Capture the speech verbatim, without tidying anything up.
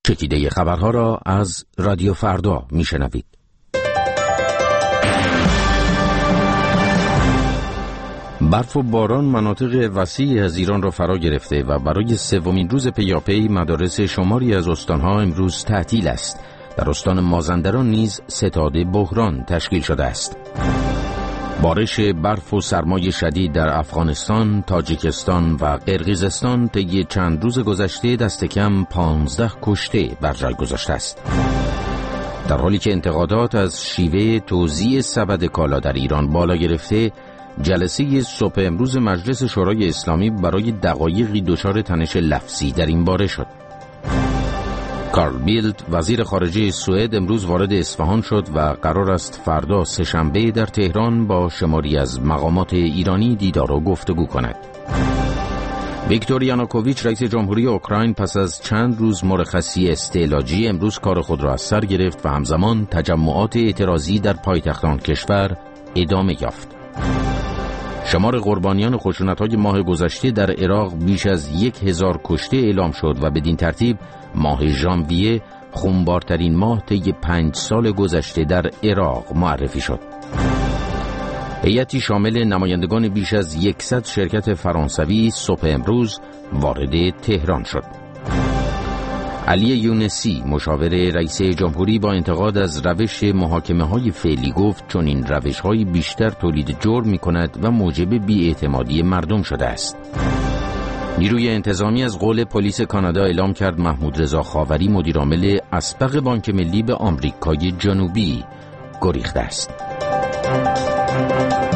چکیده خبرها را از رادیو فردا میشنوید. برف و باران مناطق وسیعی از ایران را فرا گرفته و برای سومین روز پیاپی مدارس شماری از استانها امروز تعطیل است. در استان مازندران نیز ستاد بحران تشکیل شده است. بارش برف و سرمای شدید در افغانستان، تاجیکستان و قرقیزستان طی چند روز گذشته دست کم پانزده کشته بر جای گذاشته است. در حالی که انتقادات از شیوه توزیع سبد کالا در ایران بالا گرفته، جلسه صبح امروز مجلس شورای اسلامی برای دقایقی دچار تنش لفظی در این باره شد. کارل بیلد وزیر خارجه سوئد امروز وارد اصفهان شد و قرار است فردا سه‌شنبه در تهران با شماری از مقامات ایرانی دیدار و گفتگو کند. ویکتور یانوکوویچ رئیس جمهوری اوکراین پس از چند روز مرخصی استعلاجی امروز کار خود را از سر گرفت و همزمان تجمعات اعتراضی در پایتخت آن کشور ادامه یافت. شمار قربانیان خشونت‌های ماه گذشته در عراق بیش از یک هزار کشته اعلام شد و بدین ترتیب ماه ژانویه خونبارترین ماه طی پنج سال گذشته در عراق معرفی شد. هیئتی شامل نمایندگان بیش از صد شرکت فرانسوی صبح امروز وارد تهران شد. علی یونسی مشاور رئیس جمهوری با انتقاد از روش محاکمه‌های فعلی گفت چون این روش‌های بیشتر تولید جرم می‌کند و موجب بی‌اعتمادی مردم شده است. نیروی انتظامی از قول پلیس کانادا اعلام کرد محمود رضا خاوری مدیرعامل اسبق بانک ملی به آمریکای جنوبی گریخته است.